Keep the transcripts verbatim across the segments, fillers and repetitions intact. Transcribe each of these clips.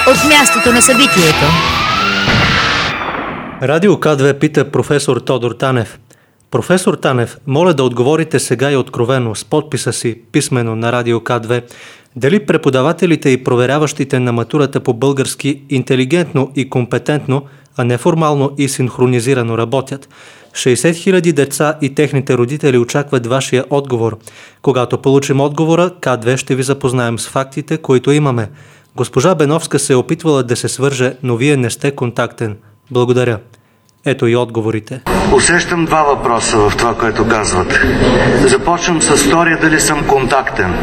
от мястото на събитието. Радио К две пита професор Тодор Танев. Професор Танев, моля да отговорите сега и откровено с подписа си писмено на Радио К две, дали преподавателите и проверяващите на матурата по български интелигентно и компетентно, а не формално и синхронизирано работят. шейсет хиляди деца и техните родители очакват вашия отговор. Когато получим отговора, К две ще ви запознаем с фактите, които имаме. Госпожа Беновска се е опитвала да се свърже, но вие не сте контактен. Благодаря. Ето и отговорите. Усещам два въпроса в това, което казвате. Започвам с втория, дали съм контактен.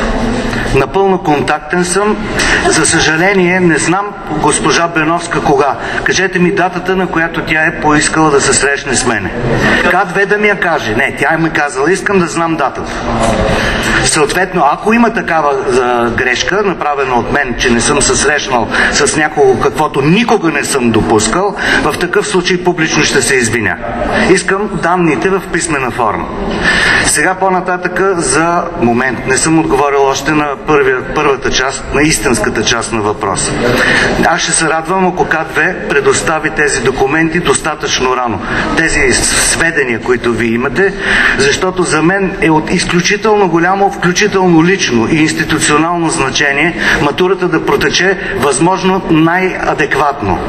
Напълно контактен съм. За съжаление, не знам госпожа Беновска кога. Кажете ми датата, на която тя е поискала да се срещне с мене. К две да ми я каже. Не, тя ми казала, искам да знам датата. Съответно, ако има такава а, грешка, направена от мен, че не съм се срещнал с някого, каквото никога не съм допускал, в такъв случай публично ще се извиня. Искам данните в писмена форма. Сега по-нататък за момент. Не съм отговорил още на първия, първата част, на истинската част на въпроса. Аз ще се радвам, ако К две предостави тези документи достатъчно рано. Тези сведения, които ви имате, защото за мен е от изключително голямо, включително лично и институционално значение матурата да протече възможно най-адекватно.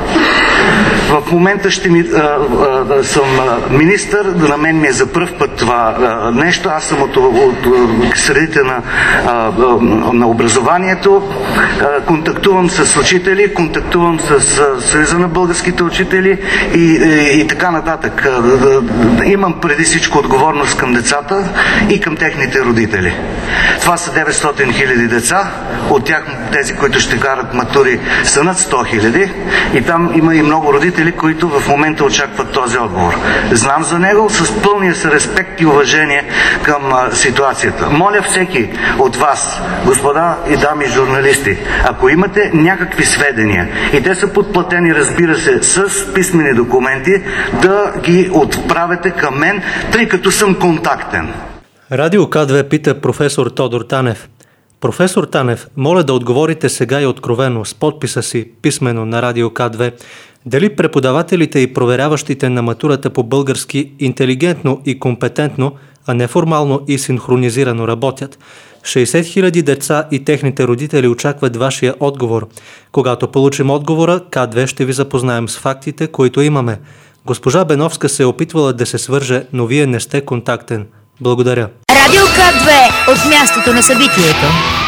В момента ще ми, а, а, съм а, министър, на мен ми е за пръв път това а, нещо. Аз съм от, от, от средите на, а, на образованието, а, контактувам с учители, контактувам с а, Съюза на българските учители и, и, и така нататък. А, а, имам преди всичко отговорност към децата и към техните родители. Това са деветстотин хиляди деца, от тях тези, които ще карат матури, са над сто хиляди и там има и много родители, които в момента очакват този отговор. Знам за него с пълния си респект и уважение към а, ситуацията. Моля всеки от вас, господа и дами журналисти, ако имате някакви сведения и те са подплатени, разбира се, с писмени документи, да ги отправете към мен, тъй като съм контактен. Радио К две пита професор Тодор Танев. Професор Танев, моля да отговорите сега и откровено с подписа си писмено на Радио К две, дали преподавателите и проверяващите на матурата по български интелигентно и компетентно, а не формално и синхронизирано работят. шейсет хиляди деца и техните родители очакват вашия отговор. Когато получим отговора, К две ще ви запознаем с фактите, които имаме. Госпожа Беновска се е опитвала да се свърже, но вие не сте контактен. Благодаря. Радио К две от мястото на събитието.